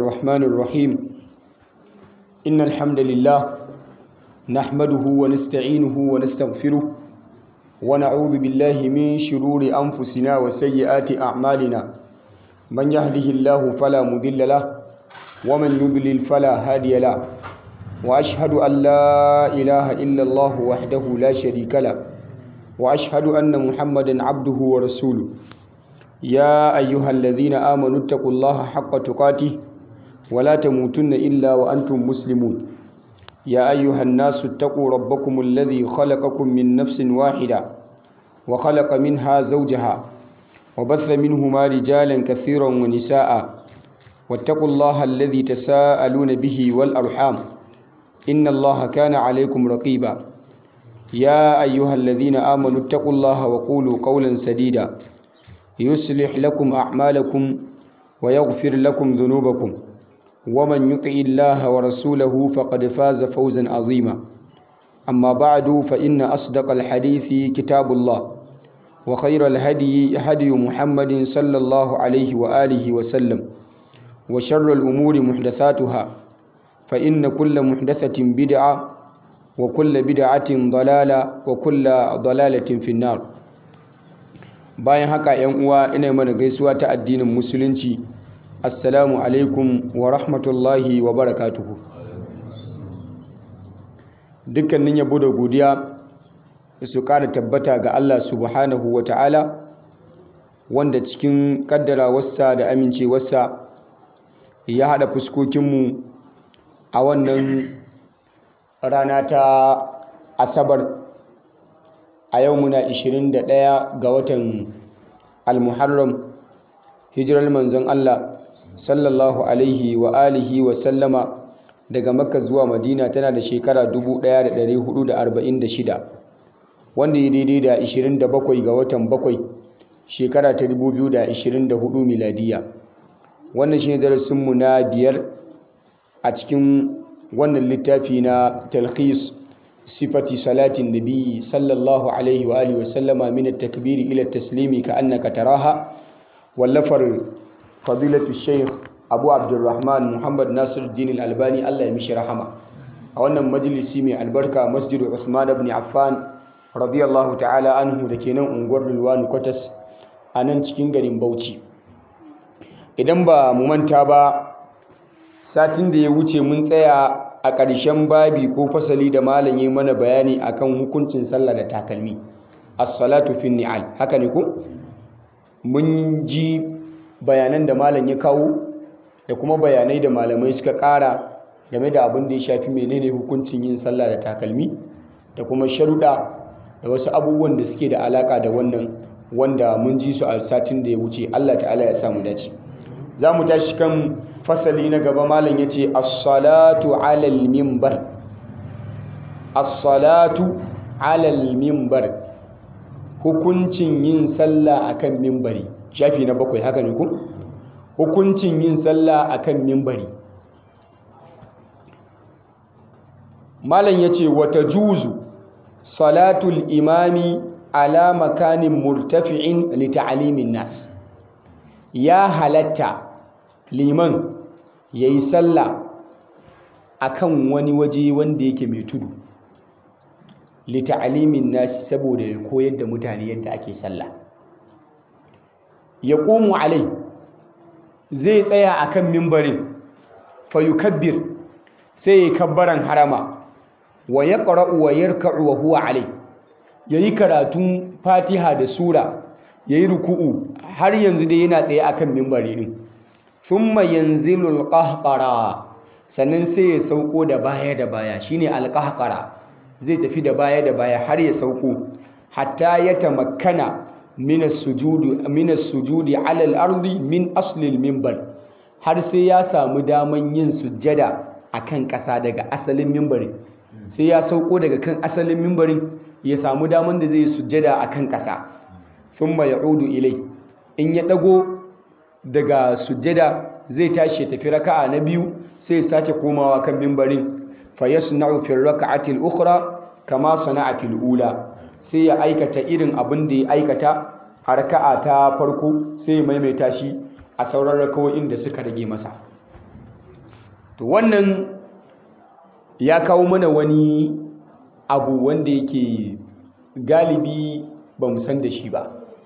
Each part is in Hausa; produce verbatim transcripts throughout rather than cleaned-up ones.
الرحمن الرحيم إن الحمد لله نحمده ونستعينه ونستغفره ونعوذ بالله من شرور أنفسنا وسيئات أعمالنا من يهده الله فلا مضل له ومن يضلل فلا هادي له وأشهد أن لا إله إلا الله وحده لا شريك له وأشهد أن محمدا عبده ورسوله يا أيها الذين آمنوا اتقوا الله حق تقاته ولا تموتن إلا وأنتم مسلمون يا أيها الناس اتقوا ربكم الذي خلقكم من نفس واحدة وخلق منها زوجها وبث منهما رجالا كثيرا ونساء واتقوا الله الذي تساءلون به والأرحام إن الله كان عليكم رقيبا يا أيها الذين آمنوا اتقوا الله وقولوا قولا سديدا يصلح لكم أعمالكم ويغفر لكم ذنوبكم ومن يطع الله ورسوله فقد فاز فوزا عظيما أما بعد فإن أصدق الحديث كتاب الله وخير الهدي هدي محمد صلى الله عليه وآله وسلم وشر الأمور محدثاتها فإن كل محدثة بدعة وكل بدعة ضلالة وكل ضلالة في النار. bayan haka yan uwa ina mana gaisuwa ta addinin musulunci, assalamu alaikum wa rahmatullahi wa barakatuhu. Dukkanin yabo da godiya su ƙara tabbata ga Allah subhanahu wa ta'ala, wanda cikin ƙaddarawarsa da amincewarsa ya haɗa fuskokinmu a wannan rana ta asabar. A yau muna ishirin da ɗaya ga watan al-muharram, hijirar manzon Allah sallallahu alaihi wa alihi wa sallama daga makka zuwa madina tana da shekara dubu ɗaya da ɗari hudu da arba'in da shida, wanda ya daidai da ishirin da bakwai ga watan bakwai shekara ta dubu biyu da ishirin da hudu miladiya. Wannan shi ne darasinmu na biyar a cikin wannan littafi na talkhis sifati salatin nabi sallallahu alaihi wa alihi wa sallama min at-takbiri ila at-taslimi ka annaka taraha, wallafar fadilatu shaykh abu abdurrahman muhammad nasiruddin al-albani, Allah ya mishi rahama. A wannan majalisi mai albarka, masjidu usman ibn affan radiyallahu ta'ala anhu da ke nan unguwar Rilwanu Kwatas a nan cikin garin Bauchi. Idan ba mu manta ba, satin da ya wuce mun tsaya a ƙarshen babi ko fasali da malam yi mana bayani akan hukuncin sallah da takalmi, as-salatu fin ni'al, haka ne ko? Mun ji bayanan da malam ya kawo da kuma bayanai da malamai suka ƙara game da abin da ya shafi menene hukuncin yin sallah da takalmi da kuma sharuɗa da wasu abubuwan da suke da alaƙa da wannan, wanda mun ji su a satin da ya wuce. Allah ta'ala ya samu dace. Za mu tashi kan fasali na gaba. Malam ya ce as-salatu alal mimbar, as-salatu alal mimbar, hukuncin yin sallah akan mimbari. Shafi na bakwai, haka ne ku? Hukuncin yin sallah akan mimbari. Malam ya ce wata juzu salatul imami ala makanin murtafi'in li ta'alimin nas. Ya halatta liman ya yi sallah a kan wani waje wanda yake mai tudu, lita'alimin nasi, saboda ya koyar da mutane yadda ake sallah. Ya ƙumu alai, zai tsaya a kan mimbarin, fayukabbir, sai ya kabbaran harama, wa ya ƙara'u wa yarka'u wa huwa alai, ya yi karatun fatiha da sura, ya yi ruku'u, har yanzu dai yana tsaye a kan mimbari ɗin. Thumma yanzilu alqahqara, sannan sai ya sauko da baya da baya, shine alqahqara, zai tafi da baya da baya har ya sauko, hatta ya tamakkana min as-sujudi min as-sujudi ala al-ardi min asli al-minbar, har sai ya samu daman yin sujjada akan ƙasa daga asalin mimbarin. Sai ya sauko daga kan asalin mimbarin ya samu daman da zai sujjada akan ƙasa. Thumma ya'udu ilai, in ya dago daga sujjada zai tashi ya tafi raka'a na biyu, sai ya sake komawa kan mimbarin, fa yasna'u fi raka'ati al-ukhra kama sana'a fil ula, sai ya aikata irin abin da ya aikata a raka'a ta farko, sai ya maimaita shi a sauran rakawoyin da suka rage masa. to wannan ya kawo mana wani abu wanda yake galibi ba mu san da shi ba,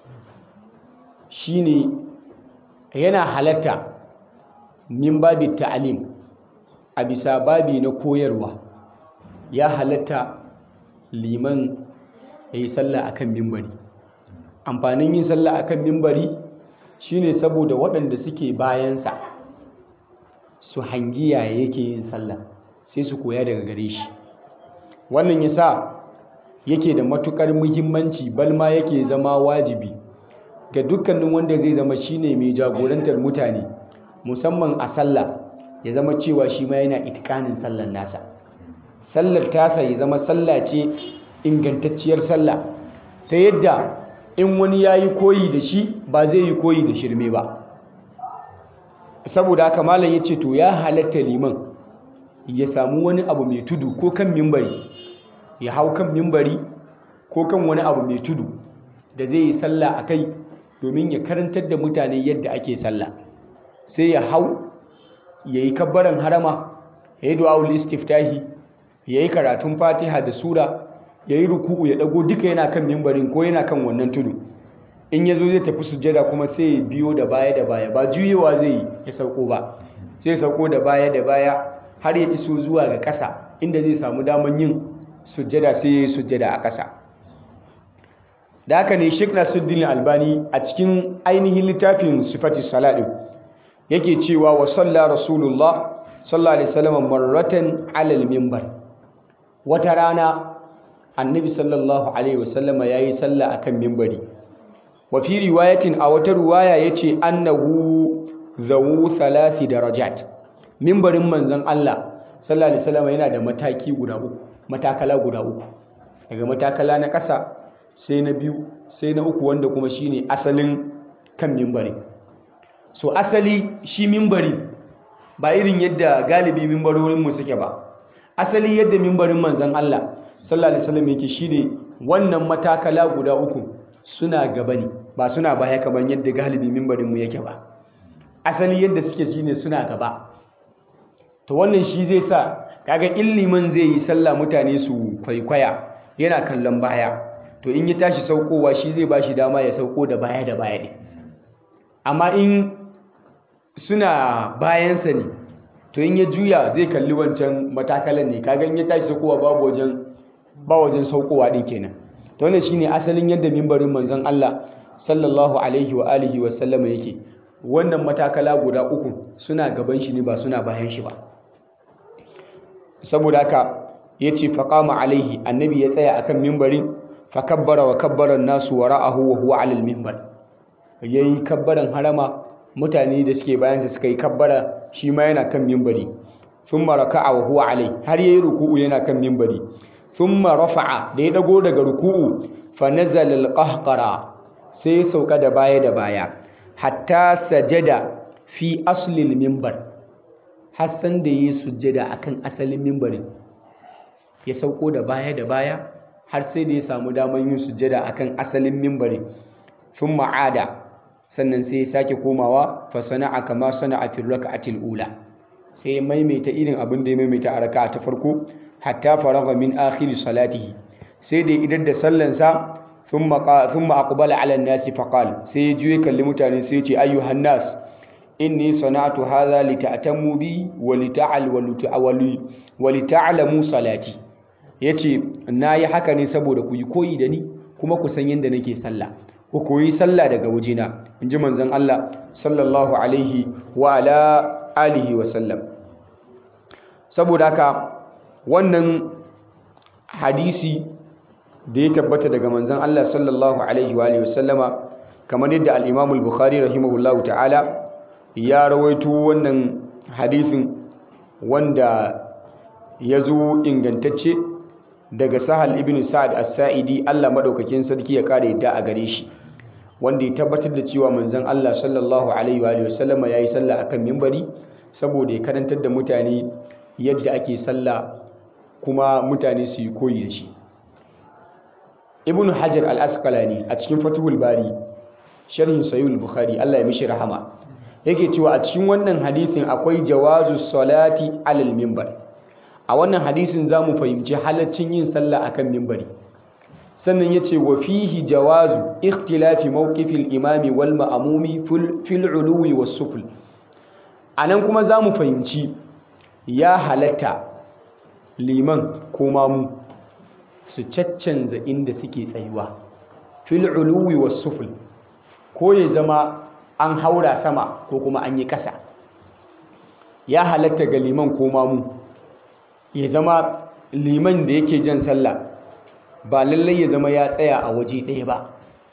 shine yana halatta min babi ta'alim a bisa babi na koyarwa, ya halatta liman ya yi sallah akan mimbari. Amfanin yin sallah akan mimbari shine saboda waɗanda suke bayansa su hangi yaya yake yin sallah sai su koya daga gare shi. Wannan yasa yake da matukar muhimmanci, balma yake zama wajibi ga dukkanin wanda zai zama shine mai jagorantar mutane, musamman a sallah, ya zama cewa shi ma yana itikanin sallar nasa. Sallar tasa ya zama sallah ce ingantacciyar sallah, ta yadda in wani ya yi koyi da shi ba zai yi koyi da shirme ba. Saboda haka malam ya ce to ya halatta liman ya samu wani abu mai tudu ko kan mimbari, ya hau kan mimbari ko kan wani abu mai tudu da zai yi sallah a kai domin ya karantar da mutane yadda ake sallah. Sai ya hau ya yi kabbaran harama, ya yi du'a'ul istiftahi, ya yi karatun fatiha da sura, ya yi ruku'u ya dago, duka yana kan mimbarin ko yana kan wannan tudu. In ya zo zai tafi sujjada kuma sai ya biyo da baya da baya, ba juyewa zai yi ya sauko ba, sai ya sauko da baya da baya har ya iso zuwa ga ƙasa inda zai samu daman yin sujjada, sai ya yi sujjada a ƙasa. Da haka ne Sheikh Nasiruddin Albani a cikin ainihin littafin Sifatis Salat yake cewa wa salla Rasulullah sallallahu alaihi wasallam marratan alal mimbar. Wata rana Annabi sallallahu alaihi wasallama yayi sallah akan mimbari. Wa fi riwayatin, a wata riwaya yace annahu zawu thalathi darajat. Mimbarin manzon Allah sallallahu alaihi wasallama yana da mataki guda uku, matakala guda uku. Daga matakala na ƙasa sai na biyu sai na uku, wanda kuma shine asalin kan mimbari. So asali shi mimbari ba irin yadda galibi mimbarorinmu suke ba. Asali yadda mimbarin manzon Allah sallallahu alaihi wasallam yake shine wannan matakala guda uku suna gaba ne, ba suna baya kamar yadda galibi mimbarinmu yake ba. Asali yadda suke shine suna gaba. To wannan shi zai sa kaga illimin zai yi sallah mutane su kwaikwaya yana kallon baya, to in ya tashi saukowa shi zai ba shi dama ya sauko da baya da baya ne. Amma in suna bayansa ne, to in ya juya zai kalli wancan matakalan ne, kaga in ya tashi saukowa babu wajen ba wajen saukowa din kenan. To wannan shine asalin yadda mimbarin manzon Allah sallallahu alaihi wa alihi wa sallama yake. Wannan matakala guda uku suna gaban shi ne, ba suna bayan shi ba. Saboda haka yace faqama alaihi, annabi ya tsaya akan mimbarin, fakabbara wa kabbara an-nasu wara'ahu wa huwa 'ala al-mimbar. Yayi kabbaran harama, mutane da suke bayan sa suka yi kabbara, shi ma yana kan mimbari. Thumma raka'a wa huwa 'alayhi, har yayi ruku'u yana kan mimbari. Thumma rafa'a, da ya dago daga ruku'u, fa nazala al-qahqara, sai ya sauka da baya da baya, hatta sajada fi asli al-mimbar, har san da yayi sujjada akan asalin mimbarin. Ya sauko da baya da baya har sai da ya samu daman yin sujjada akan asalin mimbarin. Thumma 'ada, sannan sai ya sake komawa, fa sana'a kama sana'a fi rak'atil ula, sai ya maimaita irin abin da ya maimaita a raka'a ta farko, hatta faragha min akhir salatihi, sai da idan da sallansa. thumma thumma aqbala 'ala an-nasi fa qala, sai ya juye kalli mutane sai ya ce ayyuhan nas inni sana'tu hadha lita'tamu bi wa lita'al wa lita'lamu salati. Yace nayi haka ne saboda ku yi koyi da ni kuma ku san yanda nake sallah, ku koyi sallah daga wajena, inji manzon Allah sallallahu alaihi wa ala alihi wa sallam. Saboda haka wannan hadisi da ya tabbata daga manzon Allah sallallahu alaihi wa alihi wa sallama, kamar yadda al-Imam al-Bukhari rahimahullahu ta'ala ya rawaito wannan hadisin, wanda ya zo ingantacce daga Sahal ibn Sa'ad as-Sa'idi, Allah madaukakin sarki ya kare yadda a gare shi, wanda ya tabbatar da cewa manzon Allah sallallahu alaihi wa alihi wasallam yayi sallah akan minbari saboda ya karantar da mutane yadda ake sallah kuma mutane su yi koyi da shi. Ibn Hajar al-Asqalani a cikin Fathul Bari sharhin Sahih al-Bukhari, Allah ya mishi rahama, yake cewa a cikin wannan hadisin akwai jawazu salati alal minbar. A wannan hadisin za mu fahimci halaccin yin sallah akan minbari. Sannan ya ce wa fihi jawazu ikhtilafi mawqifil imami wal ma'amumi fil uluwi was sufl. A nan kuma za mu fahimci ya halatta liman ko mamu su caccanza inda suke tsayuwa fil uluwi was sufl, ko ya zama an haura sama ko kuma an yi ƙasa. Ya halatta ga liman ko mamu ya zama liman da yake jan sallah ba lallai ya zama ya tsaya a waje ɗaya ba,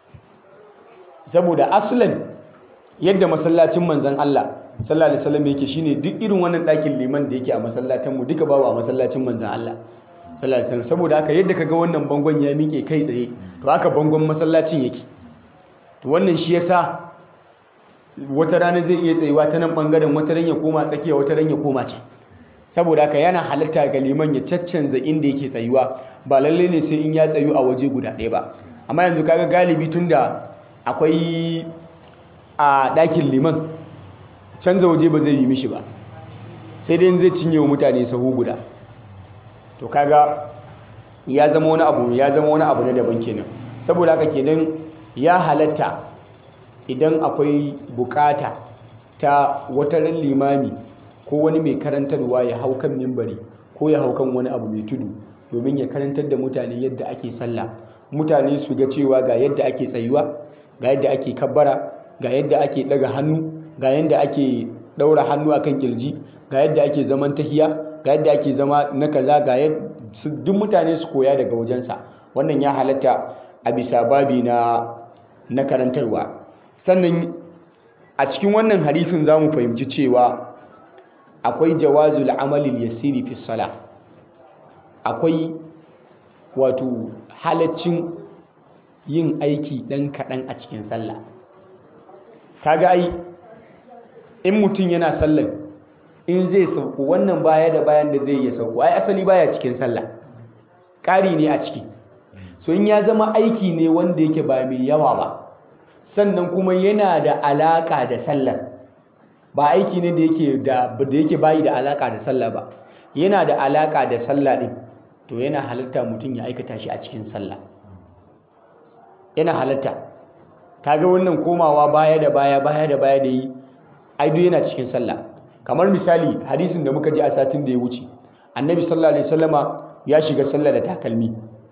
saboda aslan yadda masallacin manzon Allah sallallahu alaihi wasallam yake shine duk irin wannan ɗakin liman da yake a masallatan mu duka babu a masallacin manzon Allah sallallahu alaihi wasallam. Saboda haka yadda kaga wannan bangon ya miƙe kai tsaye to haka bangon masallacin yake. To wannan shi yasa wata rana zai iya tsayuwa ta nan bangaren, wata ran ya koma tsakiya, wata ran ya koma can. Saboda haka yana halatta ga liman ya caccanza inda yake tsayuwa, ba lalle ne sai in ya tsayu a waje guda ɗaya ba. Amma yanzu kaga galibi tunda akwai a ɗakin liman, canza waje ba zai yi mishi ba, sai dai zai cinye wa mutane sahu guda. To kaga ya zama wani abu ya zama wani abu na daban kenan. Saboda haka kenan ya halatta idan akwai bukata ta wata ran limami ko wani mai karantarwa ya hau kan mimbari ko ya hau kan wani abu mai tudu domin ya karantar da mutane yadda ake sallah, mutane su ga cewa ga yadda ake tsayuwa, ga yadda ake kabbara, ga yadda ake daga hannu, ga yadda ake daura hannu akan kirji, ga yadda ake zaman tahiya, ga yadda ake zama na kaza, ga yadda duk mutane su koya daga wajensa. Wannan ya halatta a bisa babi na na karantarwa. Sannan a cikin wannan hadisin za mu fahimci cewa akwai jawazul amalil yasiri fi sala, akwai wato halaccin yin aiki ɗan kaɗan a cikin sallah. Kaga ai in mutum yana sallan in zai sauko wannan baya da bayan da zai iya sauko ai asali baya cikin sallah, ƙari ne a ciki. So in ya zama aiki ne wanda yake ba mai yawa ba, sannan kuma yana da alaƙa da sallar, ba aiki ne da yake da da yake bayi da alaƙa da sallah ba, yana da alaƙa da sallah din, to yana halatta mutum ya aikata shi a cikin sallah. Yana halatta. Kaga wannan komawa baya da baya baya da baya da yi ai duk yana cikin sallah. Kamar misali hadisin da muka ji a satin da ya wuce, annabi sallallahu alaihi wasallama ya shiga sallah da takalmi,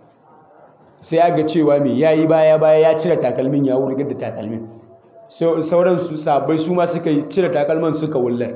sai ya ga cewa me yayi baya baya ya cire takalmin ya wurgar da takalmin, sauran su sabai su ma suka cire takalman suka wullar.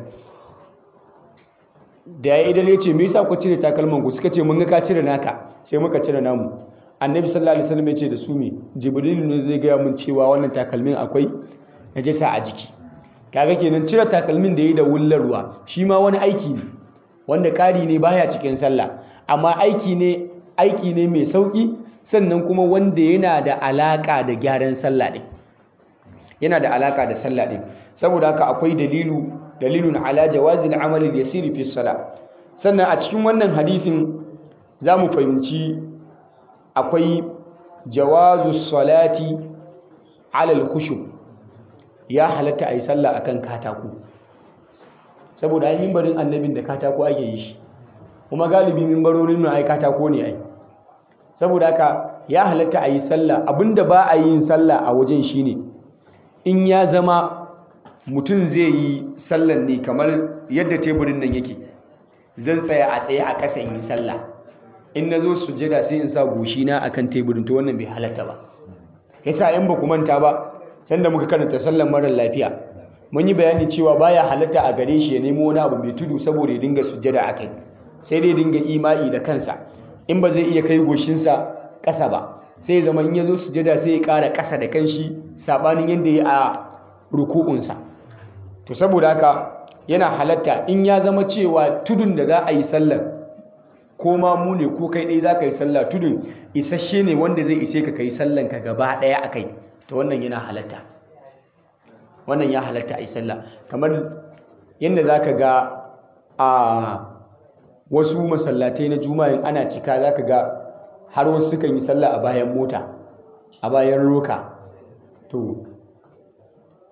Da ya idan ya ce me yasa ku cire takalman ku, suka ce mun ga ka cire naka sai muka cire namu. Annabi sallallahu alaihi wasallam ya ce da su me Jibril ne zai gaya mun cewa wannan takalmin akwai najasa a jiki. Kaga kenan cire takalmin da yayi da wullarwa shi ma wani aiki ne wanda ƙari ne baya cikin sallah, amma aiki ne aiki ne mai sauki, sannan kuma wanda yana da alaka da gyaran sallah din, yana da alaka da sallah din. Saboda haka akwai dalilu dalilun ala jawazil amali yasiri fi salah. Sannan a cikin wannan hadisin zamu fahimci akwai jawazu salati ala al-khushu, ya halatta ayi sallah akan katako, saboda ai mimbarin annabin da katako ake yi shi, kuma galibi mimbarorin nan ai katako ne ai. Saboda haka ya halatta a yi sallah. Abinda ba a yin sallah a wajen shine in ya zama mutum zai yi sallan ne kamar yadda teburin nan yake, zan tsaya a tsaye a ƙasa in yi sallah, in na zo sujjada sai in sa goshina a kan teburin, to wannan bai halatta ba. Yasa in ba ku manta ba sanda muka karanta sallan marar lafiya mun yi bayani cewa baya halatta a gare shi ya nemo wani abu mai tudu saboda ya dinga sujjada a kai, sai dai dinga ima'i da kansa. In ba zai iya kai goshinsa ƙasa ba, sai zama in ya zo sujada sai ya ƙara ƙasa da kanshi saɓanin yadda ya a ruku'unsa. To saboda haka yana halatta in ya zama cewa tudun da za a yi sallar ko ma mu ne ko kai ɗaya za ka yi sallah, tudun isasshe ne wanda zai ishe ka kai sallan ka gaba ɗaya a kai, to wannan yana halatta, wannan ya halatta a yi sallah. Kamar yadda za ka ga a wasu masallatai na juma'a ana cika, za ka ga har wasu sukan yi sallah a bayan mota, a bayan roka. To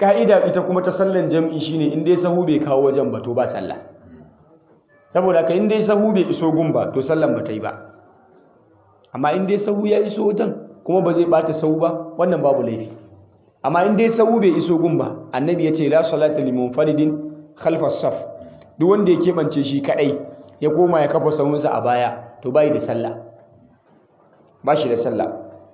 ka'ida ita kuma ta sallan jam'i shine in dai sahu bai kawo wajen ba to ba sallah. Saboda ka in dai sahu bai iso gun ba to sallan ba ta yi ba. Amma in dai sahu ya iso wajen kuma ba zai bata sahu ba, wannan babu laifi. Amma in dai sahu bai iso gun ba, annabi ya ce la salata liman faridin khalfa saf, duk wanda ya keɓance shi kadai ya koma ya kafa sahunsa a baya to bai da sallah, ba shi da sallah.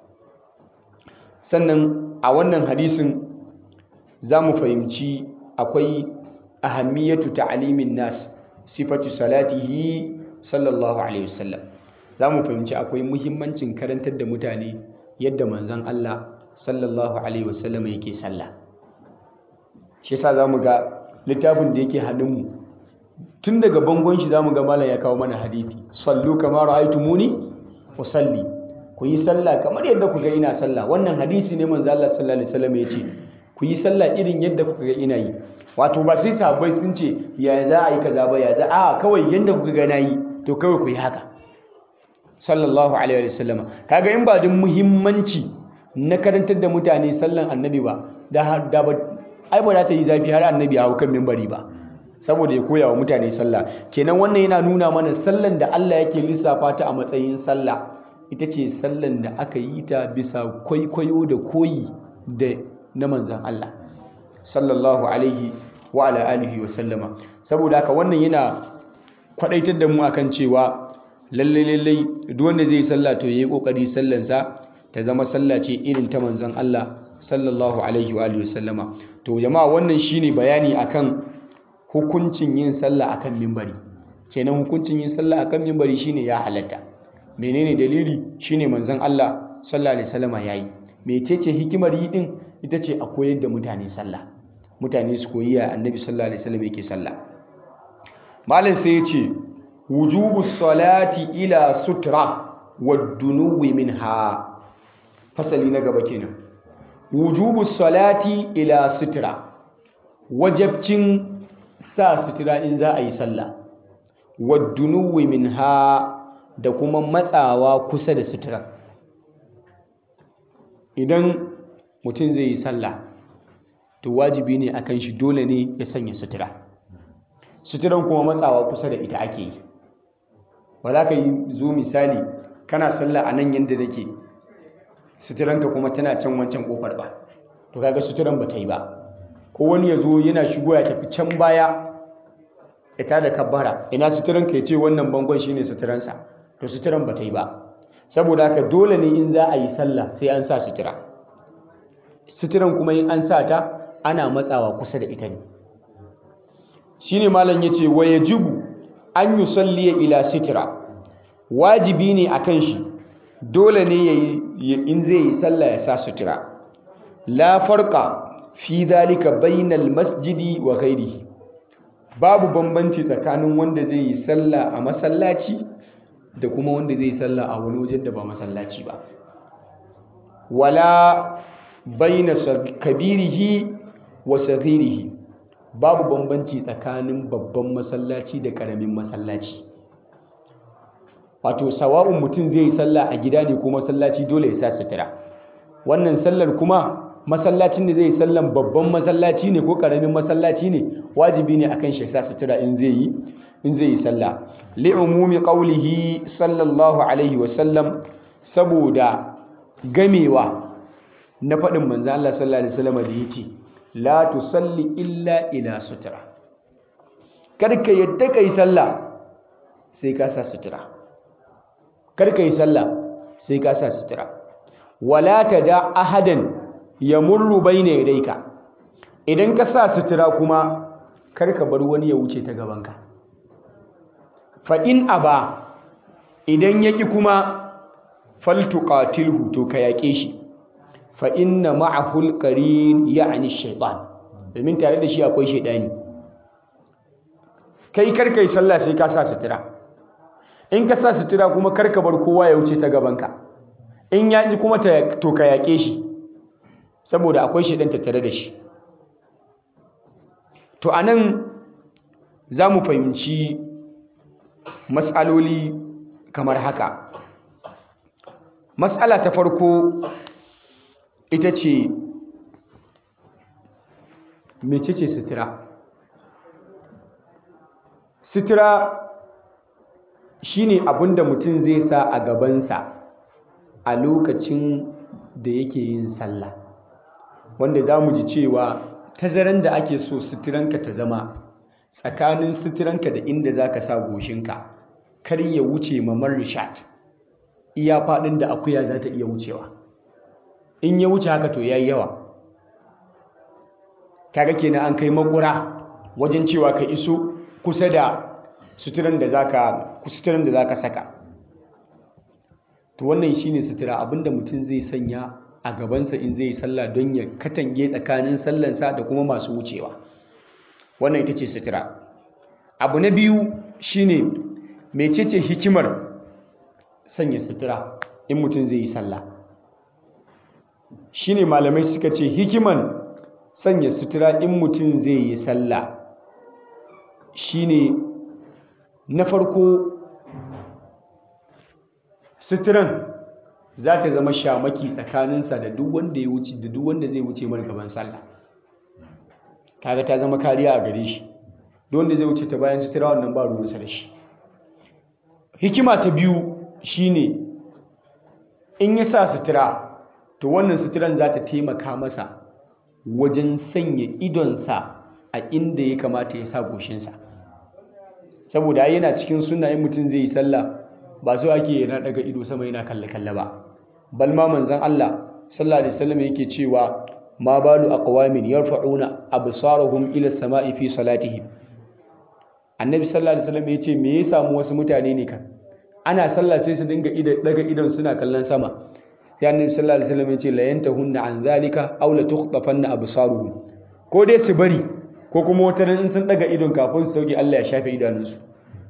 Sannan a wannan hadisin za mu fahimci akwai ahammiyatu ta'alimin nas sifatu salatihi sallallahu alaihi wasallam. Za mu fahimci akwai muhimmancin karantar da mutane yadda manzon Allah sallallahu alaihi wasallam yake sallah. Shi yasa za mu ga littafin da yake hannunmu tun daga bangon shi za mu ga malam ya kawo mana hadisi, sallu kama ra'aytumuni usalli, ku yi sallah kamar yadda ku ga ina sallah. Wannan hadisi ne manzo Allah sallallahu alaihi wasallam ya ce ku yi sallah irin yadda kuka ga ina yi. Wato ba sai sahabbai sun ce ya za a yi kaza ba, ya za a kawai yadda kuka ga na yi to kawai ku yi haka sallallahu alaihi wasallam. Kaga in ba din muhimmanci na karantar da mutane sallan annabi ba, da da ba ai ba za ta yi zafi har annabi ya hau kan minbari ba, saboda ya koya wa mutane sallah. Kenan wannan yana nuna mana sallan da Allah yake lissafa ta a matsayin sallah ita ce sallan da aka yi ta bisa kwaikwayo da koyi da na manzan Allah sallallahu alaihi wa ala alihi wa sallama. Saboda haka wannan yana kwadaitar da mu akan cewa lalle lalle duk wanda zai sallah to yayi kokari sallansa ta zama sallah ce irin ta manzan Allah sallallahu alaihi wa alihi wa sallama. To jama'a wannan shine bayani akan hukuncin yin sallah akan minbari. Kenan hukuncin yin sallah akan minbari shine ya halatta. Menene dalili? Shine manzon Allah sallallahu alaihi wasallama yayi. Mecece hikimar yi din? Ita ce a koyar da mutane sallah. Mutane su koyi ya annabi sallallahu alaihi wasallam yake sallah. Malam sai ya ce wujubu salati ila sutra wad-dunuwi minha. Fasali na gaba kenan. Wujubu salati ila sutra. Wajabcin sa sutura in za a yi sallah. Wad-dunuwi minha, da kuma matsawa kusa da sutura. Idan mutum zai yi sallah to wajibi ne akan shi, dole ne ya sanya sutura. Suturan kuma matsawa kusa da ita ake yi. Ba za ka yi zo misali kana sallah a nan yadda nake, suturanka kuma tana can wancan kofar ba, to kaga suturan ba ta yi ba. Ko wani ya zo yana shigo ya tafi can baya ya tada kabbara, ina suturanka ya ce wannan bangon shine suturansa, to suturan ba ta yi ba. Saboda haka dole ne in za a yi sallah sai an sa sutura. Suturan kuma in an sa ta ana matsawa kusa da ita ne. Shine malam yace wa yajibu an yusalli ila sitra. Wajibi ne akan shi, dole ne yayi in zai yi sallah ya sa sutura. La farqa fi dhalika bainal masjidi wa ghairihi. Babu bambanci tsakanin wanda zai yi sallah a masallaci da kuma wanda zai yi sallah a wani wajen da ba masallaci ba. Wala baina kabirihi wa saghirihi. Babu bambanci tsakanin babban masallaci da karamin masallaci. Wato sawa'un mutum zai yi sallah a gida ne ko masallaci, dole ya sa sutura. Wannan sallar kuma masallacin da zai yi sallan babban masallaci ne ko karamin masallaci ne, wajibi ne akan shi sa sutura in zai yi in zai yi sallah. Li umumi qawlihi sallallahu alaihi wa sallam, saboda gamewa na faɗin manzo Allah sallallahu alaihi wasallam da yace la tusalli illa ila sutura. Karka yadda kai sallah sai ka sa sutura. Karka yi sallah sai ka sa sutura. Wala tada ahadan yamurru bayna yadayka. Idan ka sa sutura kuma karka bar wani ya wuce ta gabanka. Fa in aba, idan yaki kuma faltuqatilhu, to ka yaƙe shi. Fa inna ma'ahu alqarin ya'ni shaytan, domin tare da shi akwai shaydani. Kai karka yi sallah sai ka sa sutura. In ka sa sutura kuma karka bar kowa ya wuce ta gabanka. In ya ji kuma to ka yaƙe shi, saboda akwai shaydan tattare da shi. To anan za mu fahimci mas'aloli kamar haka. Mas'ala ta farko ita ce mecece sutura? Sutura shine abin da mutum zai sa a gabansa a lokacin da yake yin sallah, wanda za mu ji cewa tazaran da ake so suturanka ta zama tsakanin suturanka da inda za ka sa goshinka kar ya wuce mamar rishat, iya faɗin da akuya za ta iya wucewa. In ya wuce haka to ya yi yawa, kaga kenan an kai makura wajen cewa ka iso kusa da suturan da zaka suturan da zaka saka. To wannan shine sutura, abinda mutum zai sanya a gabansa in zai yi sallah don ya katange tsakanin sallansa da kuma masu wucewa. Wannan ita ce sutura. Abu na biyu shine mecece hikimar sanya sutura in mutum zai yi sallah. Shine malamai suka ce hikiman sanya sutura in mutum zai yi sallah shine na farko, suturan za ta zama shamaki tsakaninsa da duk wanda ya wuce da duk wanda zai wuce mar gaban sallah. Kaga ta zama kariya a gare shi, duk wanda zai wuce ta bayan sutura wannan ba ruwansa da shi. Hikima ta biyu shine in ya sa sutura to wannan suturan za ta taimaka masa wajen sanya idonsa a inda ya kamata ya sa goshinsa, saboda yana cikin sunna in mutum zai yi sallah ba so ake yana daga ido sama yana kalle-kalle ba. Bal ma manzon Allah sallallahu alaihi wasallam yake cewa ma balu aqwamin yarfa'una absarahum ila as-sama'i fi salatihim. Annabi sallallahu alaihi wasallam yace me ya samu wasu mutane ne kan ana sallah sai su dinga daga idon suna kallon sama. Sai Annabi sallallahu alaihi wasallam yace la yantahunna an zalika aw la tukhtafanna absaruhum. Ko dai su bari ko kuma wata in sun daga idon kafin su sauke Allah ya shafe idanunsu.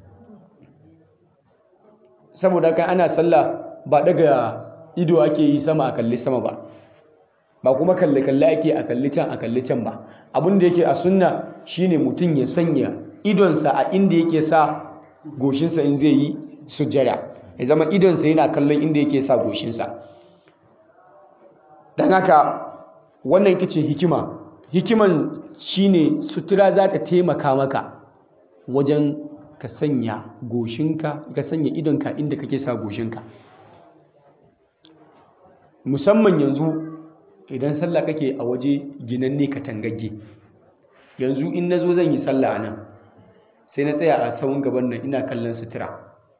Saboda kan ana sallah ba daga ido ake yi sama a kalli sama ba, ba kuma kalle-kalle ake a kalli can a kalli can ba. Abin da yake a sunna shine mutum ya sanya idonsa a inda yake sa goshinsa in zai yi sujjada, ya zama idonsa yana kallon inda yake sa goshinsa. don haka wannan ita ce hikima. Hikiman shine sutura za ta taimaka maka wajen ka sanya goshinka, ka sanya idonka inda kake sa goshinka. Musamman yanzu idan sallah kake a waje ginanne ka tangagge. Yanzu in nazo zan yi sallah anan, sai na tsaya a sawun gaban nan ina kallon sutura.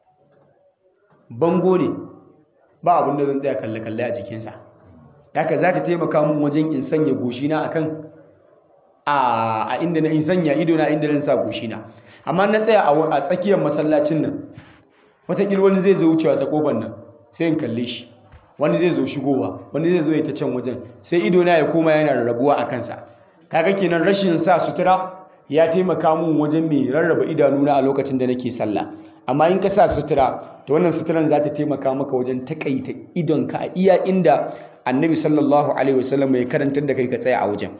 Bango ne, ba abin da zan tsaya kalle-kalle a jikinsa. Haka za ta taimaka min wajen in sanya goshina akan a inda na in sanya idona inda na sa goshina. Amma na tsaya a tsakiyar masallacin nan, wataƙila wani zai zo wucewa ta ƙofar nan sai in kalle shi, wani zai zo shigowa, wani zai zo ya ta can wajen, sai idona ya koma yana rarrabuwa a kansa. Kaga kenan rashin sa sutura ya taimaka min wajen mai rarraba idanuna a lokacin da nake sallah. Amma in ka sa sutura, to wannan suturan za ta taimaka maka wajen takaita idonka a iya inda Annabi sallallahu alaihi wasallam ya karantar da kai ka tsaya a wajen.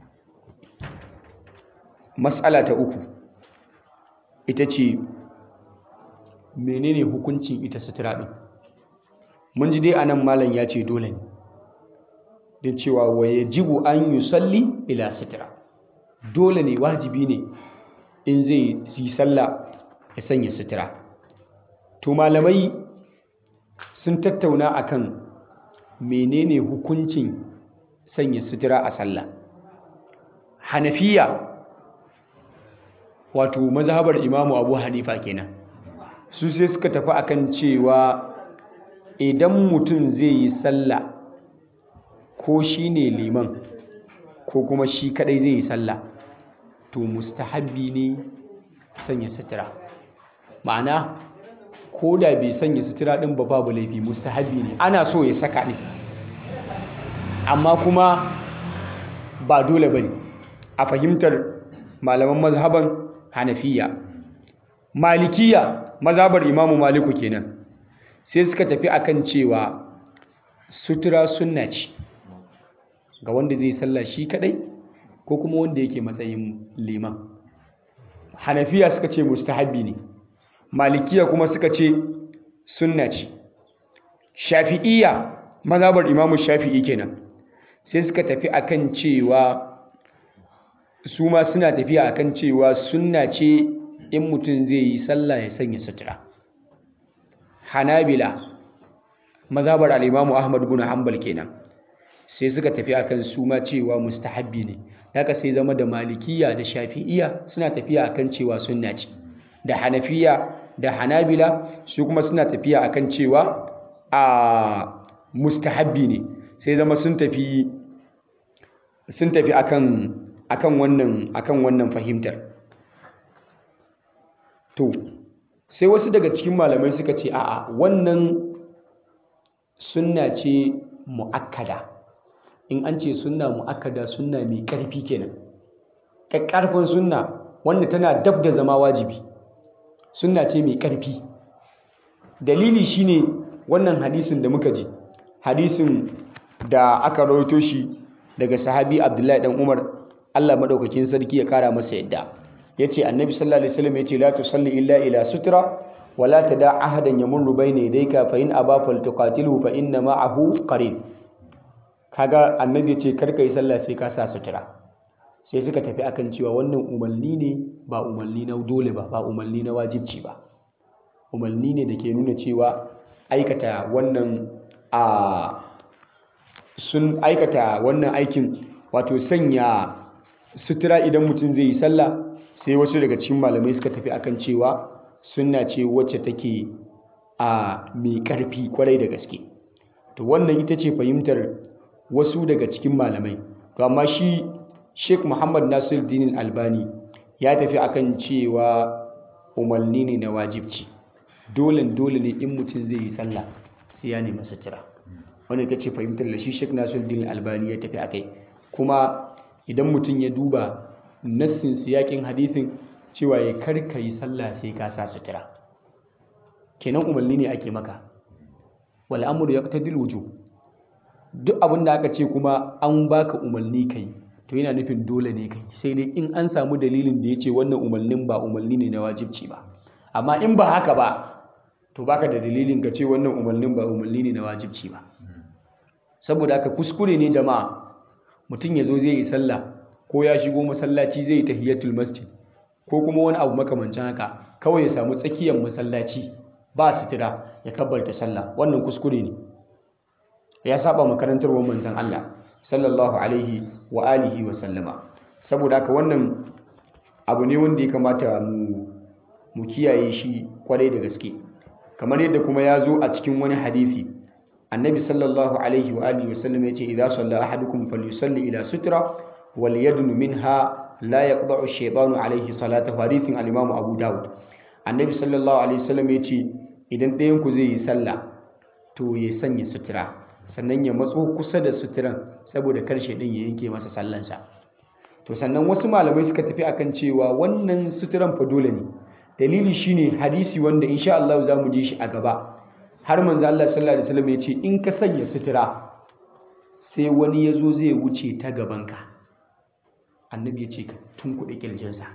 Mas'ala ta uku ita ce menene hukuncin ita sutura din? Mun ji dai anan malam ya ce dole ne, da cewa wa yajibu an yusalli ila sutura. Dole ne, wajibi ne in zai yi sallah ya sanya sutura. To malamai sun tattauna akan menene hukuncin sanya sutura a sallah. Hanafiya, wato mazhabar Imamu Abu Hanifa kenan, su sai suka tafi akan cewa idan mutum zai yi sallah, ko shi ne liman ko kuma shi kadai zai yi sallah, to mustahabbi ne sanya sutura. Ma'ana ko da bai sanya sutura din ba babu laifi, mustahabbi ne, ana so ya saka ne, amma kuma ba dole bane a fahimtar malaman mazhaban Hanafiya. Malikiya, mazhabar Imamu Maliku kenan, sai suka tafi akan cewa sutura sunna ce ga wanda zai sallah shi kadai ko kuma wanda yake matsayin liman. Hanafiya suka ce mustahabbi ne, Malikiya kuma suka ce sunna ce. Shafi'iyya, mazhabar Imamu Shafi'i kenan, sai suka tafi akan cewa su ma suna tafiya akan cewa sunna ce in mutum zai yi sallah ya sanya sutura. Hanabila mazhabar al-Imam Ahmad ibn Hanbal kenan sai suka tafi akan su ma cewa mustahabbi ne. Haka sai zama da Malikiya da Shafi'iyya suna tafiya akan cewa sunna ce. Da Hanafiya da Hanabila su kuma suna tafiya akan cewa a mustahabbi ne. Sai zama sun tafi sun tafi akan akan wannan akan wannan fahimtar. To sai wasu daga cikin malamai suka ce a'a wannan sunna ce mu'akkada. In an ce sunna mu'akkada sunna mai ƙarfi kenan. Ƙarfin sunna wanda tana dab da zama wajibi. Sunna ce mai ƙarfi. Dalili shine wannan hadisin da muka ji. Hadisin da aka rawaito shi daga sahabi Abdullahi dan Umar, Allah madaukakin sarki ya kara masa yadda. Yace Annabi sallallahu alaihi wasallam yace la tusalli illa ila sutra wa la tada ahadan yamurru bayna yadayka fa in aba faltuqatiluhu fa inna ma'ahu qarin. Kaga Annabi yace kar kai sallah sai ka sa sutura. Sai suka tafi akan cewa wannan umarni ne ba umarni na dole ba, ba umarni na wajibci ba. Umarni ne da ke nuna cewa aikata wannan a sun aikata wannan aikin, wato sanya sutura idan mutum zai yi sallah. Sai wasu daga cikin malamai suka tafi akan cewa sunna ce wacce take a mai ƙarfi kwarai da gaske. To wannan ita ce fahimtar wasu daga cikin malamai. To amma shi Sheikh Muhammad Nasiruddin Albani ya tafi akan cewa umarni ne na wajibci. Dole dole ne in mutum zai yi sallah sai ya nemi sutura. Wannan ita ce fahimtar da shi Sheikh Nasiruddin Albani ya tafi akai. Kuma idan mutum ya duba nassin siyakin hadisin cewa ya karka yi sallah sai ka sa sutura. Kenan umarni ne ake maka. Wal amru yaqtadil wujub. Duk abin da aka ce kuma an baka umarni kai, to yana nufin dole ne kai. Sai dai in an samu dalilin da ya ce wannan umarnin ba umarni ne na wajibci ba. Amma in ba haka ba, to baka da dalilin ka ce wannan umarnin ba umarni ne na wajibci ba. Saboda haka kuskure ne jama'a, mutum ya zo zai yi sallah ko ya shigo masallaci zai yi tahiyatul masjid ko kuma wani abu makamancin haka, kawai ya samu tsakiyar masallaci ba sutura ya kabbarta sallah. Wannan kuskure ne, ya saba makarantarwar manzon Allah sallallahu alaihi wa alihi wa sallama. Saboda haka wannan abu ne wanda ya kamata mu mu kiyaye shi kwarai da gaske. Kamar yadda kuma ya zo a cikin wani hadisi, Annabi sallallahu alaihi wa alihi wa sallam yace idza salla ahadukum falyusalli ila sutra wal yadnu minha la yaqda'u ash-shaytanu alaihi salatahu. Hadisin al-Imam Abu Dawud. Annabi sallallahu alaihi wa sallam yace idan ɗayan ku zai yi sallah to ya sanya sutura, sannan ya matso kusa da suturan saboda karshe din ya yanke masa sallansa. To sannan wasu malamai suka tafi akan cewa wannan suturan fa dole ne. Dalili shine hadisi wanda insha Allah za mu ji shi a gaba. Har manzo Allah sallallahu alaihi wasallam ya ce in ka sanya sutura sai wani ya zo zai wuce ta gabanka, Annabi ya ce ka tunkuɗe kirjinsa,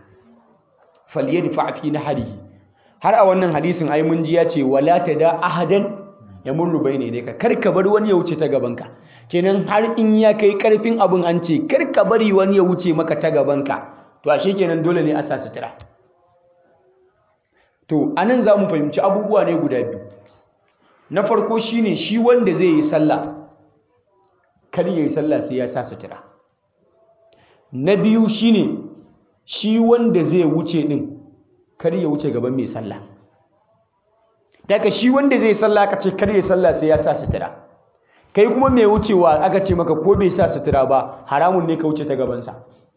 falyadfa fi nahrihi. Har a wannan hadisin ai mun ji ya ce wala tada ahadan yamurru bayna yadayka, kar ka bar wani ya wuce ta gabanka. Kenan har in ya kai karfin abin an ce kar ka bari wani ya wuce maka ta gabanka, to ashe kenan dole ne a sa sutura. To anan za mu fahimci abubuwa ne guda biyu. Na farko shine shi wanda zai yi sallah kar ya yi sallah sai ya sa sutura. Na biyu shine shi wanda zai wuce din kar ya wuce gaban mai sallah. Daga shi wanda zai sallah aka ce kar ya sallah sai ya sa sutura. Kai kuma mai wucewa aka ce maka ko bai sa sutura ba haramun ne ka wuce ta gabansa.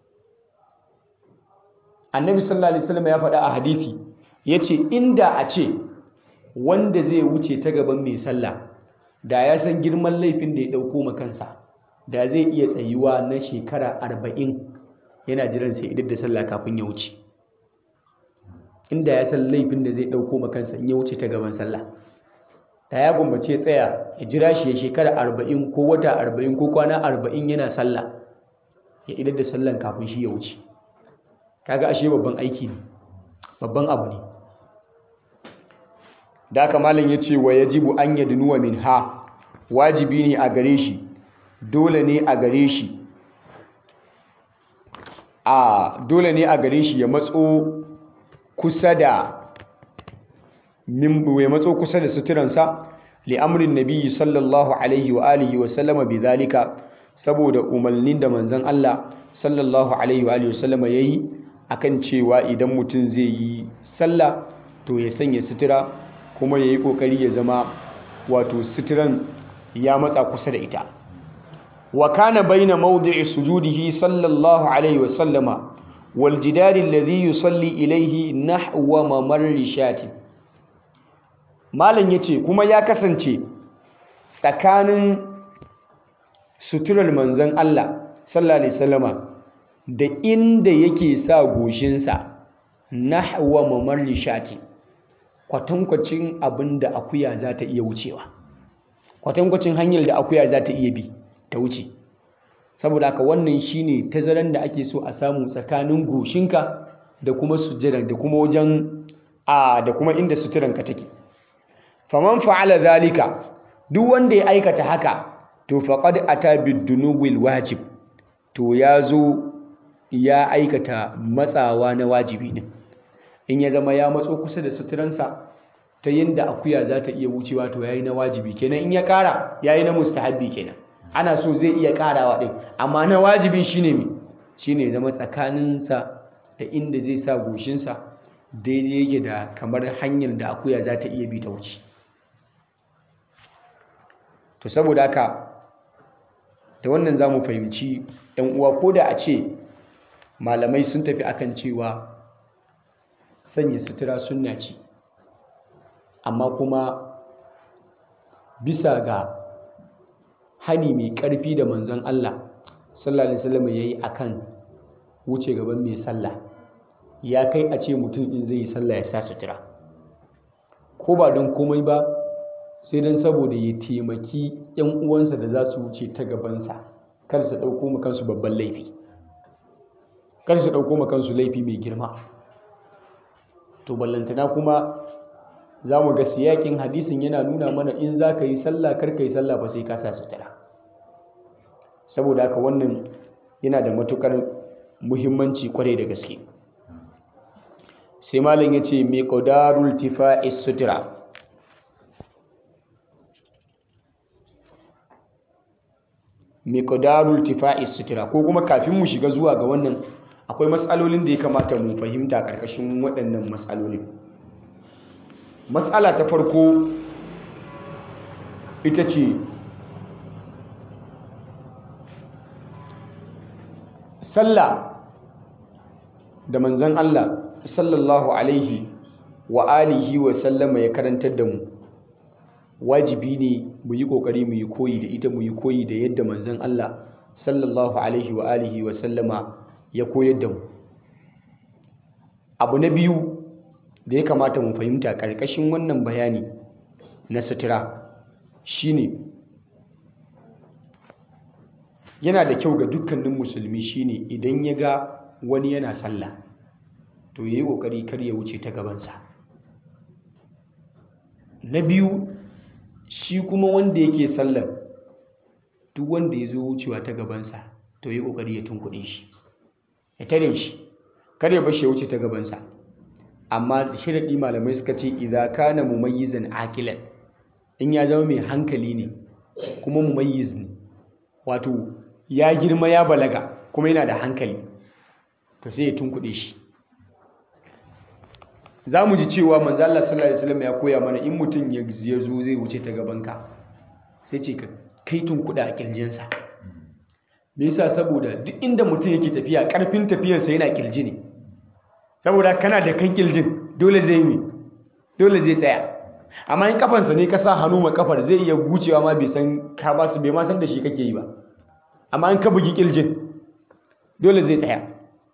Annabi sallallahu alaihi wasallam ya faɗa a hadisi, yace inda a ce wanda zai wuce ta gaban mai sallah da ya san girman laifin da ya dauko ma kansa, da zai iya tsayuwa na shekara arba'in yana jiran sai idan da sallah kafin ya wuce. Inda ya san laifin da zai dauko ma kansa in ya wuce ta gaban sallah, da ya gwammace tsaya ya jira shi ya shekara arba'in ko wata arba'in ko kwana arba'in yana sallah ya idan da sallan kafin shi ya wuce. Kaga ashe babban aiki ne, babban abu ne. Da haka malam ya ce wa yajibu an yadnuwa minha, wajibi ne a gare shi, dole ne a gare shi a dole ne a gare shi ya matso kusa da ya matso kusa da suturansa li amrin nabiyyi sallallahu alaihi wa alihi wa sallama bi zalika saboda umarnin da manzon Allah sallallahu alaihi wa alihi wa sallama yayi akan cewa idan mutum zai yi sallah to ya sanya sutura kuma yayi kokari ya zama wato suturan ya matsa kusa da ita wa kana baina mawdi'i sujudihi sallallahu alaihi wa sallama wal jidari alladhi yusalli ilayhi nahwa mamarri shati malam yace kuma ya kasance tsakanin suturar manzon Allah sallallahu alaihi wasallama da inda yake sa goshinsa nahwa mamarri shati kwatankwacin abinda akuya za ta iya wucewa kwatankwacin hanyar da akuya za ta iya bi ta wuce saboda haka wannan shine tazaran da ake so a samu tsakanin goshinka da kuma sujjada da kuma wajen a da kuma inda suturanka take faman fa'ala zalika duk wanda ya aikata haka to faqad ata bidunubil wajib to ya zo ya aikata matsawa na wajibi din in ya zama ya matso kusa da suturansa ta yinda akuya za ta iya wucewa to yayi na wajibi kenan in ya kara yayi na mustahabbi kenan ana so zai iya karawa din amma na wajibin shine me shine zama tsakaninsa da inda zai sa goshinsa daidai yake da kamar hanyar da akuya za ta iya bi ta wuce to saboda haka da wannan za mu fahimci ‘yan uwa ko da a ce malamai sun tafi akan cewa sanya sutura sunna ce amma kuma bisa ga hani mai ƙarfi da manzon Allah sallallahu alaihi wasallam yayi akan wuce gaban mai sallah ya kai a ce mutum in zai yi sallah ya sa sutura ko ba don komai ba sai don saboda ya taimaki ‘yan uwansa da za su wuce ta gabansa kar su ɗauko ma kansu babban laifi kar su ɗauko ma kansu laifi mai girma to ballantana kuma za mu ga siyakin hadisin yana nuna mana in za ka yi sallah kar ka yi sallah ba sai ka sa sutura saboda haka wannan yana da matukar muhimmanci kwarai da gaske sai malam ya ce mai ƙaudarul tifa'is sutura miqdarul tifa'is sutura ko kuma kafin mu shiga zuwa ga wannan akwai matsalolin da ya kamata mu fahimta karkashin waɗannan matsalolin matsala ta farko ita ce sallah da manzon Allah sallallahu alaihi wa alihi wa sallama ya karantar da mu wajibi ne mu yi kokari mu yi koyi da ita mu yi koyi da yadda manzon Allah sallallahu alaihi wa alihi wa sallama ya koyar da mu abu na biyu da ya kamata mu fahimta karkashin wannan bayani na sutura shine yana da kyau ga dukkanin musulmi shine idan ya ga wani yana sallah to yayi kokari kar ya wuce ta gabansa na biyu shi kuma wanda yake sallar duk wanda ya zo wucewa ta gabansa to yi kokari ya tunkuɗe shi ya tare shi kar ya bar shi ya wuce ta gabansa amma shiradi malamai suka ce idza kana mumayyizan aqilan in ya zama mai hankali ne kuma mumayyiz ne wato ya girma ya balaga kuma yana da hankali to sai ya tunkuɗe shi za mu ji cewa manzo Allah sallallahu alaihi wasallam ya koya mana in mutum ya zo zai wuce ta gabanka sai ce ka kai tunkuɗa a kirjinsa me yasa saboda duk inda mutum yake tafiya karfin tafiyarsa yana kirji ne saboda kana da kan kirjin dole zai yi dole zai tsaya amma in kafansa ne ka sa hannu ma kafar zai iya gucewa ma bai san ka ba su bai ma san da shi kake yi ba amma in ka bugi kirjin dole zai tsaya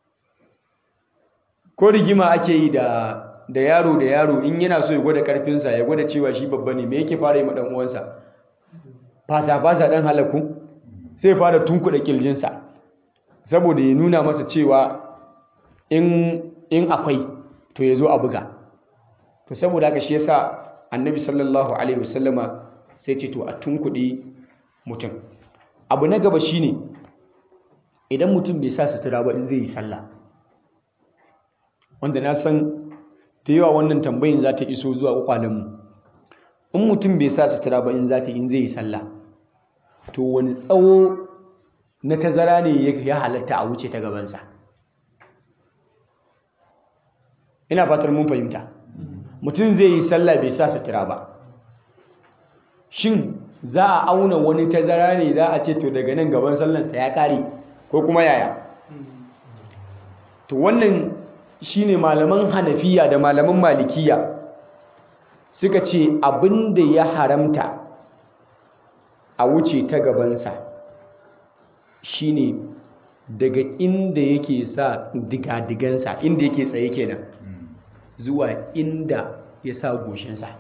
ko rigima ake yi da da yaro da yaro in yana so ya gwada karfinsa ya gwada cewa shi babba ne me yake fara yi ma dan uwansa fasa fasa dan halaku sai fara tunkuɗa kirjinsa saboda ya nuna masa cewa in in akwai to ya zo a buga to saboda haka shi yasa annabi sallallahu alaihi wasallama sai ce to a tunkuɗe mutum abu na gaba shine idan mutum bai sa sutura ba in zai yi sallah, wanda na san da yawa wannan tambayin za ta iso zuwa kwakwalenmu, in mutum bai sa sutura ba in za ta in zai yi sallah, to wani tsawo na tazara ne ya halatta a wuce ta gabansa? Ina fatar mun fahimta. Mutum zai yi sallah bai sa sutura ba, shin za a auna wani tazara ne za a ce to daga nan gaban sallansa ya kare ko kuma yaya? To wannan shine malaman hanafiya da malaman malikiya suka ce abin da ya haramta a wuce ta gabansa shine daga inda yake sa digadigansa, inda yake tsaye kenan, zuwa inda ya sa goshinsa,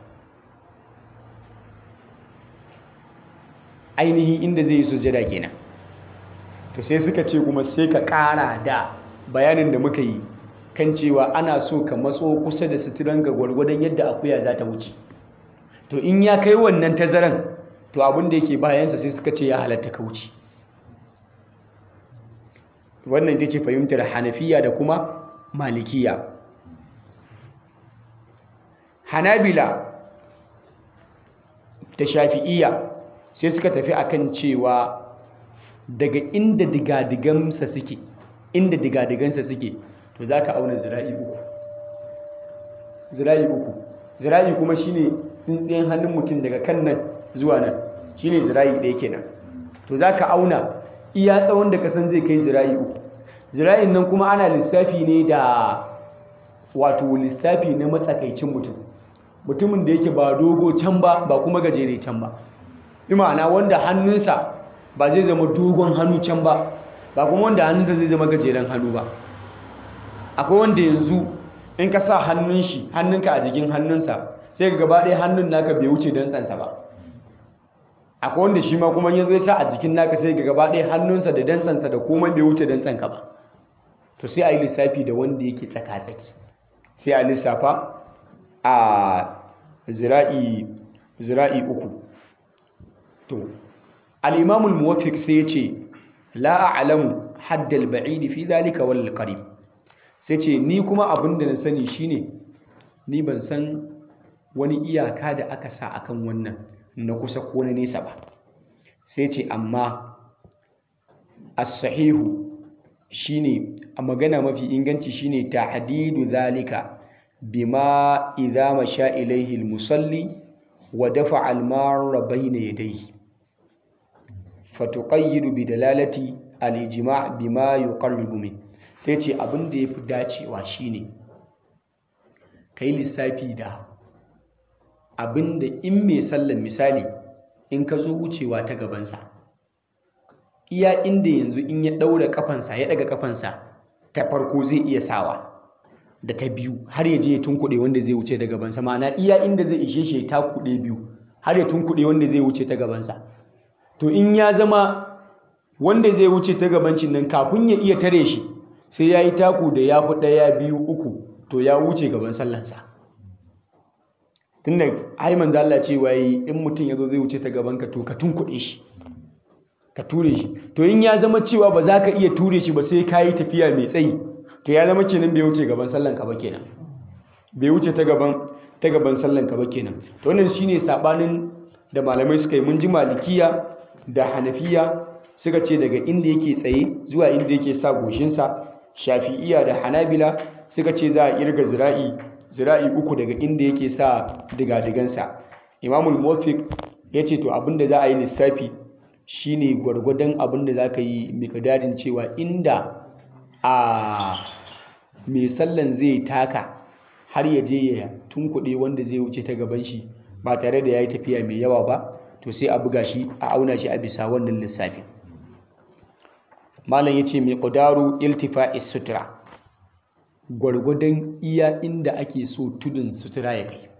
ainihin inda zai yi sujjada kenan. To sai suka ce kuma sai ka ƙara da bayanin da muka yi kan cewa ana so ka matso kusa da suturan ga gwargwadon yadda akuya za ta wuce. To in ya kai wannan tazaran, to abin da yake bayansa sai suka ce ya halatta ka wuce. Wannan ita ce fahimtar hanafiya da kuma malikiya. Hanabila da shafi'iya sai suka tafi akan cewa daga inda digadigansa suke, inda digadigansa suke, to za ka auna zira'i uku. Zira'i uku. Zira'i kuma shine tsintsiyen hannun mutum daga kan nan zuwa nan, shine zira'i ɗaya kenan. To za ka auna iya tsawon da ka san zai kai zira'i uku. Zira'in nan kuma ana lissafi ne da wato lissafi na matsakaicin mutum. Mutumin da yake ba dogo can ba, ba kuma gajere can ba. Bi ma'ana wanda hannunsa ba zai zama dogon hannu can ba, ba kuma wanda hannunsa zai zama gajeren hannu ba. Akwai wanda yanzu in ka sa hannun shi, hannunka a jikin hannunsa, sai gaba ɗaya hannun naka bai wuce dantsansa ba. Akwai wanda shi ma kuma yanzu ya sa a jikin naka sai gaba ɗaya hannunsa da dantsansa da komai bai wuce dantsanka ba. To sai a yi lissafi da wanda yake tsaka-tsaki, sai a lissafa a zira'i zira'i uku. To al-imamul muwaffiq sai ya ce la a'lamu haddal ba'id fi dhalika wal qarib. Sai ce ni kuma abin da na sani shine ni ban san wani iyaka da aka sa akan wannan na kusa ko na nesa ba. Sai ce amma as-sahihu shine a magana mafi inganci shine tahdidu dhalika bima idza masha ilayhi al-musalli wa dafa'a al-marra bayna yadayhi fatuqayyidu bi dalalati al-ijma' bima yuqarribu min. Sai ce abin da yafi dacewa shine kai lissafi da abin da in mai sallan misali in ka zo wucewa ta gabansa, iya inda yanzu in ya ɗaura kafansa ya ɗaga kafansa ta farko zai iya sawa da ta biyu har ya je ya tunkuɗe wanda zai wuce ta gabansa, ma'ana iya inda zai ishe shi ta kuɗe biyu har ya tunkuɗe wanda zai wuce ta gabansa. To in ya zama wanda zai wuce ta gabancin nan kafin ya iya tare shi sai ya yi taku da ya fi ɗaya biyu uku, to ya wuce gaban sallansa. Tunda ai manzo Allah cewa yi in mutum ya zo zai wuce ta gabanka to ka tunkuɗe shi, ka ture shi. To in ya zama cewa ba za ka iya ture shi ba sai ka yi tafiya mai tsayi, to ya zama kenan bai wuce gaban sallanka ba kenan, bai wuce ta gaban ta gaban sallanka ba kenan. To wannan shine sabanin da malamai suka yi. Mun ji malikiya da hanafiya suka ce daga inda yake tsaye zuwa inda yake sa goshinsa. Shafi'iya da hanabila suka ce za a irga zira'i zira'i uku daga inda yake sa digadigansa. Imamul muwaffiq ya ce to abinda za a yi lissafi shine gwargwadon abinda za ka yi miqdarin cewa inda a mai sallan zai taka har ya je ya tunkuɗe wanda zai wuce ta gaban shi ba tare da ya yi tafiya mai yawa ba, to sai a buga shi a auna shi a bisa wannan lissafin. Malam ya ce miqdaru iltifa'is sutura, gwargwadon iya inda ake so tudun sutura ya kai,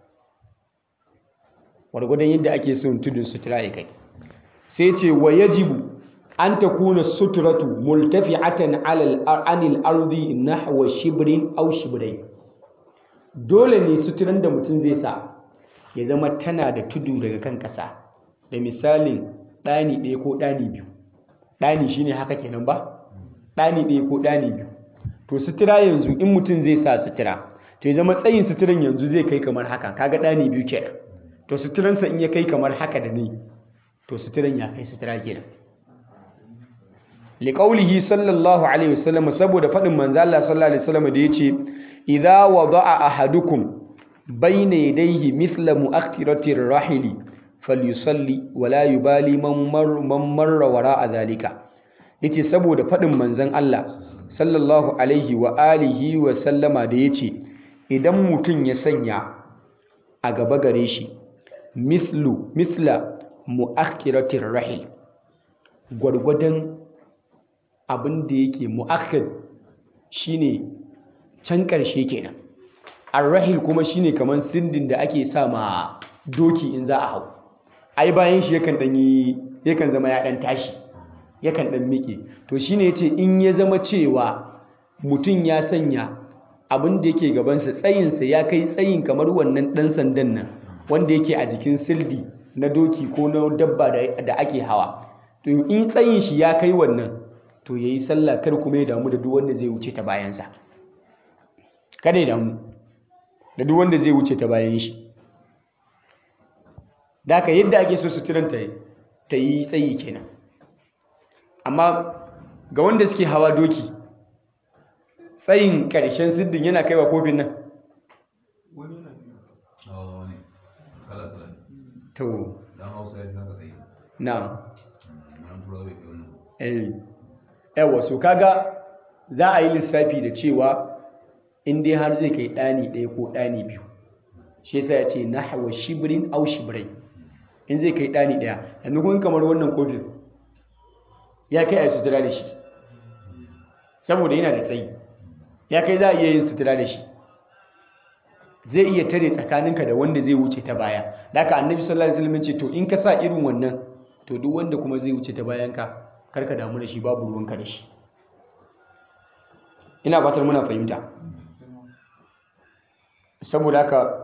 gwargwadon yadda ake so tudun sutura ya kai. Sai ce wa yajibu an takuna suturatu multafi'atan anil ardi nahwa shibrin aw shibrayn. Dole ne suturan da mutum zai sa ya zama tana da tudu daga kan ƙasa, da misalin ɗani ɗaya ko ɗani biyu. Ɗani shine haka kenan ba? ɗani ɗaya ko ɗani biyu. To sutura yanzu in mutum zai sa sutura to ya zama tsayin suturan yanzu zai kai kamar haka, kaga ɗani biyu kenan. To suturansa in ya kai kamar haka da ni to suturan ya kai sutura kenan. liqaulihi sallallahu alaihi wasallam, saboda faɗin manzo Allah sallallahu alaihi wasallam da yace idza wada'a ahadukum bayna yadayhi mithla mu'akhirati ar-rahili falyusalli wa la yubali man marra wara'a dhalika. Yace saboda faɗin manzon Allah sallallahu alaihi wa alihi wa sallama da yace idan mutum ya sanya a gaba gare shi mithlu mithla mu'akhirati ar-rahil, gwargwadon abin da yake mu'akhir shine can ƙarshe kenan, ar-rahil kuma shine kaman sindin da ake sa ma doki in za a hau, ai bayan shi yakan dan yi yakan zama ya dan tashi, yakan dan miƙe. To shine yace in ya zama cewa mutum ya sanya abin da yake gabansa tsayinsa ya kai tsayin kamar wannan dan sandan nan wanda yake a jikin sildi na doki ko na dabba da ake hawa, to in tsayin shi ya kai wannan to yayi sallah, kar kuma ya damu da duk wanda zai wuce ta bayansa, kada ya damu da duk wanda zai wuce ta bayan shi. Da haka yadda ake so suturan ta yi tsayi kenan. Amma ga wanda suke hawa doki, tsayin ƙarshen siddin yana kaiwa kofin nan to na yawa, so kaga za a yi lissafi da cewa in dai har zai kai ɗani ɗaya ko ɗani biyu, shi yasa ya ce nahwa shibrin au shibrai, in zai kai ɗani ɗaya. yanzu kun kamar wannan kofin ya kai a yi sutura da shi saboda yana da tsayi, ya kai za a iya yin sutura da shi, zai iya tare tsakaninka da wanda zai wuce ta baya. Da haka annabi sallallahu alaihi wasallam ce to in ka sa irin wannan to duk wanda kuma zai wuce ta bayanka karka damu da shi, babu ruwanka da shi. Ina fatar muna fahimta. Saboda haka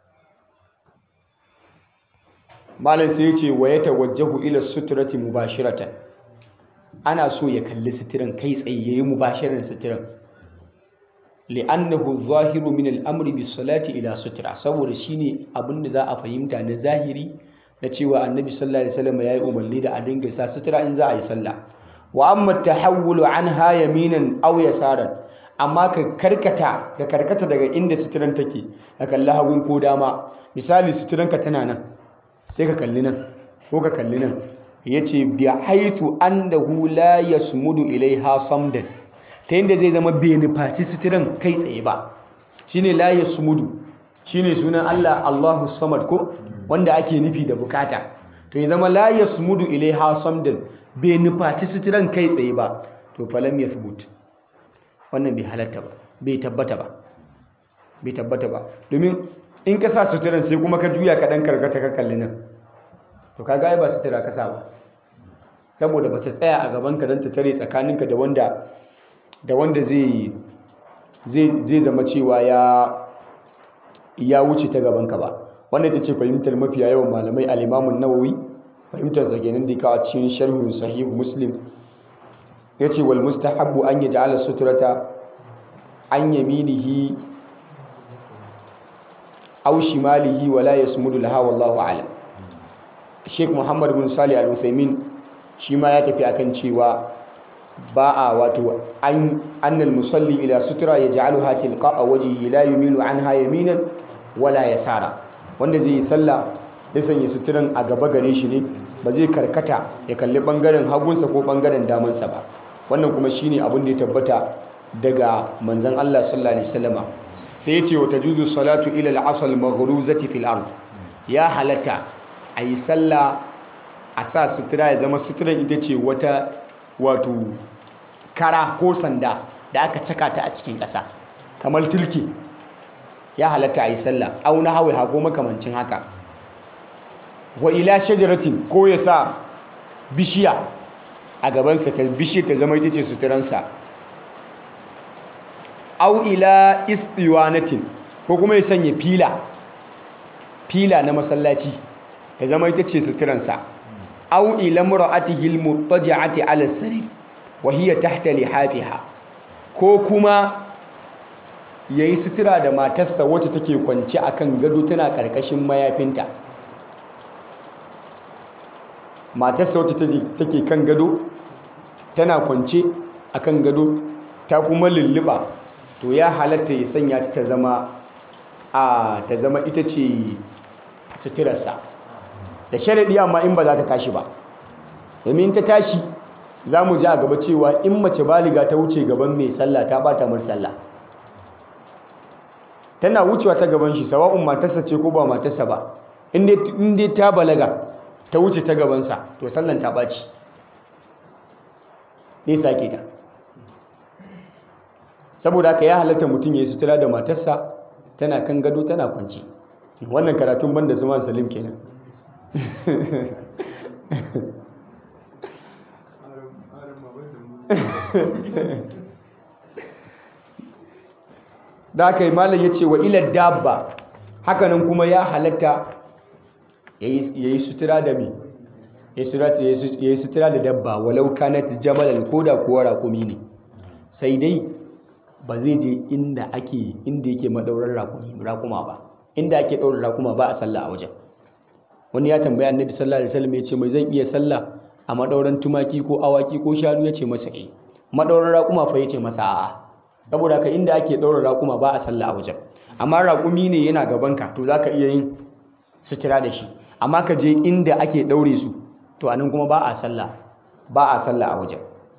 malam sai ya ce wa ya tawajjahu ila suturati mubashiratan, ana so ya kalli suturan kai tsaye, yayi mubashiran suturan, li'annahu zahiru min al-amri bis salati ila sutura, saboda shine abin da za a fahimta na zahiri da cewa annabi sallallahu alaihi wasallam yayi umarni da a dinga sa sutura in za a yi sallah. Wa amma tahawwulu anha yaminan aw yasaran, amma ka karkata ka karkata daga inda suturan take ka kalli hagun ko dama. Misali suturanka tana nan sai ka kalli nan ko ka kalli nan, yace bi haythu annahu la yasmudu ilaiha samdan, ta yadda zai zama bai nufaci suturan kai tsaye ba. Shine la yasmudu, shine sunan Allah Allahu Samad ko wanda ake nufi da bukata, to ya zama la yasmudu ilaiha samdan, bai nufaci suturan kai tsaye ba, to falam yathbut, wannan bai halatta ba, bai tabbata ba bai tabbata ba. Domin in ka sa suturan sai kuma ka juya ka dan karkata ka kalli nan, to kaga ai ba sutura ka sa ba, saboda ba ta tsaya a gaban ka dan ta tare tsakaninka da wanda da wanda zai zai zama cewa ya ya wuce ta gaban ka ba. Wannan ita ce fahimtar mafiya yawan malamai. al-Imam an-Nawawi fahimtar sa kenan da ka a cikin sharh sahih Muslim yace wal mustahabbu an yaj'ala suturata an yaminihi aw shimalihi wa la yasmudu laha wallahu a'lam. Sheikh Muhammad bin Salih Al-Uthaymin shi ma ya tafi akan cewa ba a wato an annal musalli ila sutura yaj'aluha tilqa'a wajhihi la yumilu anha yaminan wala yasara, wanda zai yi sallah ya sanya suturan a gaba gare shi ne, ba zai karkata ya kalli bangaren hagunsa ko bangaren damansa ba. Wannan kuma shine abin da ya tabbata daga manzon Allah sallallahu alaihi wasallama. Sai yace wa tajuzu salatu ila al-asl maghruzati fil ard, ya halatta ayi sallah a sa sutura ya zama suturan ita ce wata wato kara ko sanda da aka caka ta a cikin ƙasa kamar tilki, ya halatta a yi sallah au na hawa ko makamancin haka. Wa ila shajaratin, ko ya sa bishiya a gabansa, ta bishiya ta zama ita ce suturansa. Au ila istiwanatin, ko kuma ya sanya fila fila na masallaci ta zama ita ce suturansa. Au ila mura'atihi al-muttaji'ati ala sarir, wa hiya tahta lihafiha, ko kuma yayi sutura da matarsa wacce take kwance akan gado tana karkashin mayafinta. Matarsa wacce take kan gado tana kwance akan gado ta kuma lulluba, to ya halatta ya sanya ta zama a ta zama ita ce suturarsa da sharadi, amma in ba za ta tashi ba, domin ta tashi za mu ji a gaba cewa in mace baliga ta wuce gaban mai sallah ta bata mar sallah. Tana wucewa ta gaban shi, sawa'un matarsa ce ko ba matarsa ba, in dai ta balaga ta wuce ta gabansa to sallan ta ɓaci, ne sake ta. Saboda haka ya halatta mutum ya yi sutura da matarsa tana kan gado tana kwanci. Wannan karatun banda Zuman Salim kenan. da aka yi malam ya ce wa ilar dabba, hakanan kuma ya halatta ya yi sutura da mi ya yi sutura da dabba, walau kanat jamalan, ko da kuwa raƙumi ne, sai dai ba zai je inda ake inda yake madaurar raƙuma ba, inda ake ɗaurar raƙuma ba a sallah a wajen. Wani ya tambaya annabi sallallahu alaihi wasallam, ya ce mai zan iya sallah a madauran tumaki ko awaki ko shanu, ya ce masa eh. Madaurar raƙuma fa ya ce masa a'a, saboda ka inda ake ɗaurar raƙuma ba a sallah a wajen. Amma raƙumi ne yana gabanka to za ka iya yin sutura da shi, amma ka je inda ake ɗaure su to anan kuma ba a sallah ba a sallah a wajen.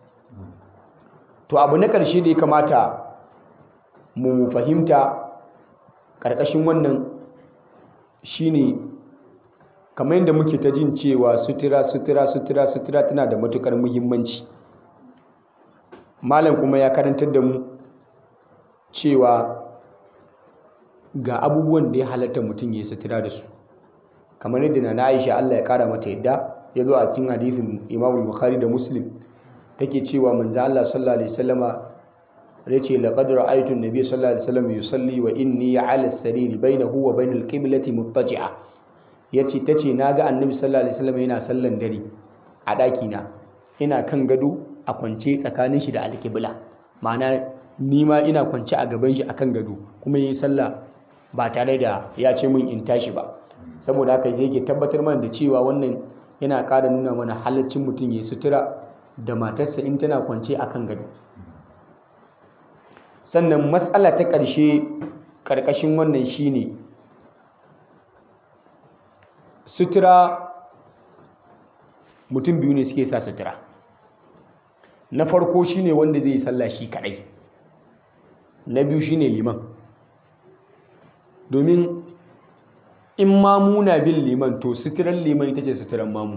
To abu na ƙarshe da ya kamata mu fahimta ƙarƙashin wannan shine, kamar yadda muke ta jin cewa sutura sutura sutura sutura tana da matuƙar muhimmanci, malam kuma ya karantar da mu cewa ga abubuwan da ya halatta mutum ya yi sutura da su, kamar yadda na Aisha Allah ya ƙara mata yadda ya zo a cikin hadisin Imam Bukhari da Muslim, take cewa manzo Allah sallallahu alaihi wasallama yace laqad ra'aytu an-nabiy sallallahu alaihi wasallam yusalli wa inni 'ala as-sariri bainahu wa bainal qiblati muttaji'a. Yace tace naga annabi sallallahu alaihi wasallam yana sallan dare a daki na, ina kan gado a kwance tsakanin shi da al-qibla, ma'ana ni ma ina kwance a gaban shi akan gado kuma yayi sallah ba tare da ya ce min in tashi ba. Saboda haka yake tabbatar mana da cewa wannan yana ƙara nuna mana halaccin mutum ya sutura da matarsa in tana kwance akan gado. Sannan matsala ta ƙarshe ƙarƙashin wannan shine sutura, mutum biyu ne suke sa sutura. Na farko shine wanda zai yi sallah shi kaɗai, na biyu shine liman. Domin in mamu na bin liman to suturan liman ita ce suturan mamu,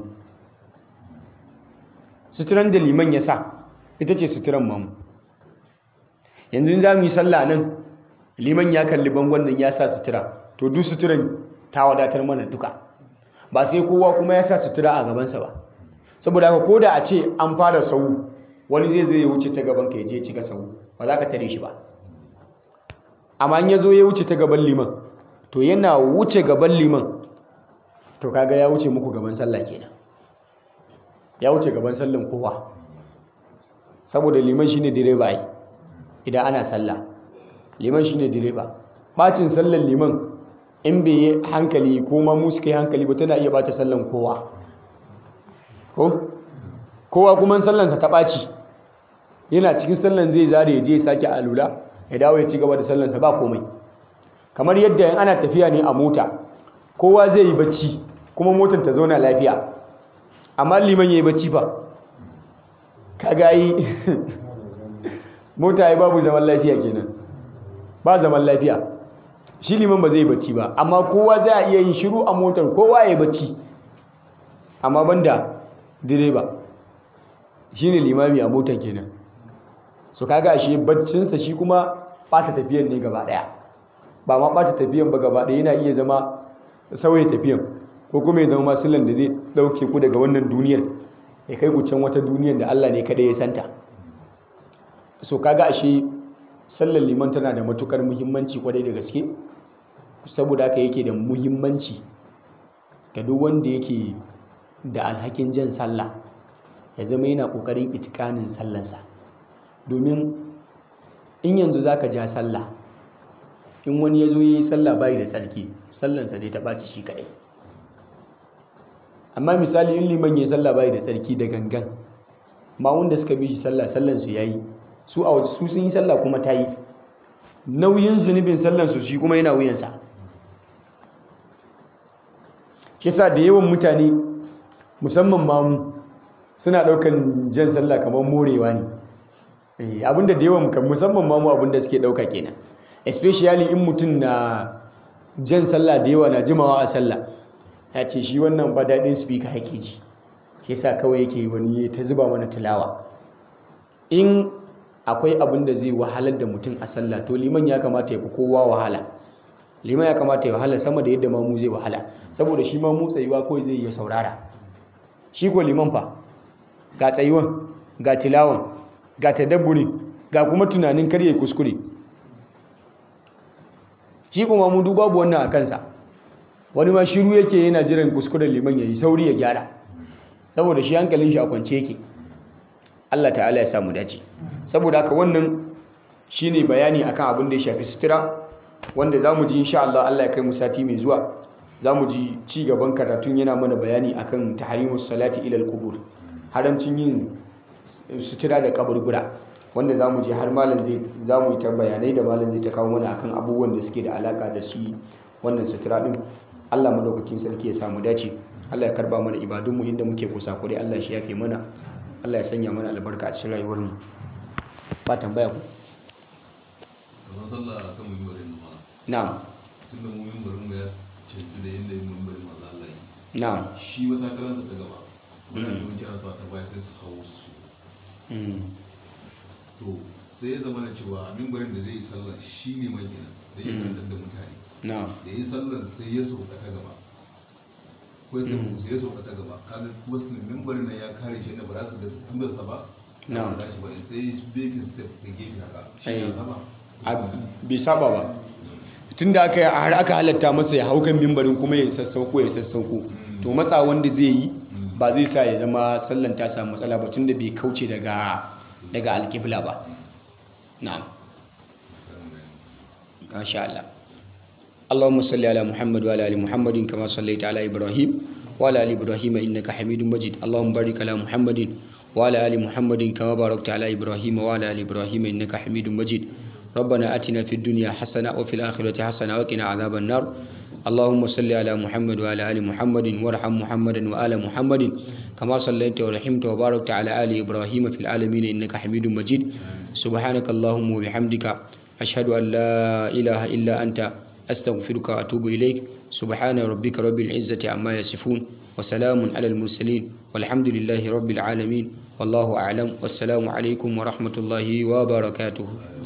suturan da liman ya sa ita ce suturan mamu. Yanzu za mu yi sallah nan, liman ya kalli bangon nan ya sa sutura, to duk suturan ta wadatar mana duka, ba sai kowa kuma ya sa sutura a gabansa ba. Saboda haka ko da a ce an fara sau, wani zai zai ya wuce ta gaban ka ya je cika sau, ba za ka tare shi ba. Amma in ya zo ya wuce ta gaban liman, to yana wuce gaban liman, to kaga ya wuce muku gaban sallah kenan, ya wuce gaban sallan kowa. Saboda liman shine direba ai, idan ana sallah liman shine direba. Bacin sallan liman in bai yi hankali ko ma mu suka yi hankali ba, tana iya bata sallan kowa. Ko kowa kuma sallansa ta ɓaci, yana cikin sallan zai zare ya je ya sake alula ya dawo ya ci gaba da sallansa ba komai. Kamar yadda in ana tafiya ne a mota, kowa zai yi bacci kuma motar ta zauna lafiya, amma liman ya yi bacci fa kaga yi mota ya babu zaman lafiya kenan, ba zaman lafiya. Shi liman ba zai yi bacci ba, amma kowa zai iya yin shiru a motar, kowa ya yi bacci, amma banda direba shine limami a motar kenan. So kaga shi baccinsa shi kuma ɓata tafiyan ne gaba ɗaya, ba ma ɓata tafiyan ba gaba ɗaya, yana iya zama sauya tafiyan, ko kuma ya zama masulan da zai ɗauke ku daga wannan duniyar ya kai ku can wata duniyar da Allah ne kaɗai ya santa. So kaga ashe sallar liman tana da matukar muhimmanci kwarai da gaske, saboda haka yake da muhimmanci ga duk wanda yake da alhakin jan sallah ya zama yana ƙoƙarin itikanin sallansa. Domin in yanzu za ka ja sallah, in wani ya zo ya yi sallah bayi da tsarki, sallansa dai ta ɓaci shi kaɗai. Amma misali in liman ya yi sallah bayi da tsarki da gangan, ma wanda suka bi shi sallah sallansu ya yi, su a waje su sun yi sallah kuma ta yi, nauyin zunubin sallansu shi kuma yana wuyansa. Shi sa da yawan mutane musamman mamu suna ɗaukan jan sallah kamar morewa ne. Abinda da yawan musamman mamu abinda suke ɗauka kenan, especially in mutum na jan sallah da yawa na jimawa a sallah, ya ce shi wannan ba daɗin speaker yake ji, shi sa kawai yake wani ta zuba mana tilawa. In akwai abin da zai wahalar da mutum a sallah, to liman ya kamata ya fi kowa wahala. Liman ya kamata ya wahala sama da yadda mamu zai wahala, saboda shi mamu tsayuwa kawai zai iya saurara. Shi ko liman fa ga tsayuwan, ga tilawan, ga tadabburi, ga kuma tunanin kar ya kuskure. Shi kuma mamu duk babu wannan a kansa. Wani ma shiru yake yana jiran kuskuren liman ya yi sauri ya gyara, saboda shi hankalin shi a kwance yake. Allah ta'ala ya samu dace. Saboda haka wannan shine bayani akan abin da ya shafi sutura, wanda zamu ji insha Allah Allah ya kai mu sati mai zuwa, zamu ji ci gaban karatun yana mana bayani akan tahrimus salati ila al-qubur, haramcin yin sutura da kaburbura, wanda zamu ji har malam zai zamu yi ta bayanai da malam zai ta kawo mana akan abubuwan da suke da alaka da shi wannan sutura din. Allah madaukakin sarki ya samu dace. Allah ya karba mana ibadunmu inda muke kusakure, Allah shi yafe mana. Allah ya sanya mana albarka a cikin rayuwar mu. Ba tambaya ku? Kamar sallah kan mimbarin ma. Na'am. Tunda mu mimbarin mu ya canci da yanda mimbarin ma za Allah yi. Na'am. Shi matakalansa ta gaba. Wannan yawanci ana sa ta baya sai su hawo su. To sai ya zama da cewa mimbarin da zai yi sallah shi ne mai gina, da ya kantar da mutane. Na'am. Da yi sallar sai ya sauka ta gaba. Ko sai mu sai ya sauka ta gaba. Kaga kuma mimbarin nan ya kare shi da ba za su ga tungarsa ba. Na'am. Ba shi ba sai baking step da gefe haka. Shi ya zama. Bai saba ba. Tunda aka har aka halatta masa ya hau kan mimbarin kuma ya sassauko ya sassauko, to matsa wanda zai yi ba zai sa ya zama sallan ta samu matsala ba, tunda bai kauce daga daga alƙibla ba. Na'am. Masha Allah. Allahumma salli ala Muhammad wa ala ali Muhammadin kama sallaita ala Ibrahim wa ala ali Ibrahim innaka Hamidum Majid. Allahumma barik ala Muhammadin wa ala ali Muhammadin kama barakta ala Ibrahim wa ala ali Ibrahim innaka Hamidum Majid. ربنا آتنا في الدنيا حسنة وفي الآخرة حسنة وقنا عذاب النار. اللهم صل على محمد وعلى آل محمد وارحم محمدا وآل محمد كما صليت ورحمت وباركت على آل إبراهيم في العالمين إنك حميد مجيد. سبحانك اللهم وبحمدك أشهد أن لا إله إلا أنت أستغفرك وأتوب إليك. سبحان ربك رب العزة عما يصفون وسلام على المرسلين والحمد لله رب العالمين والله أعلم والسلام عليكم ورحمة الله وبركاته.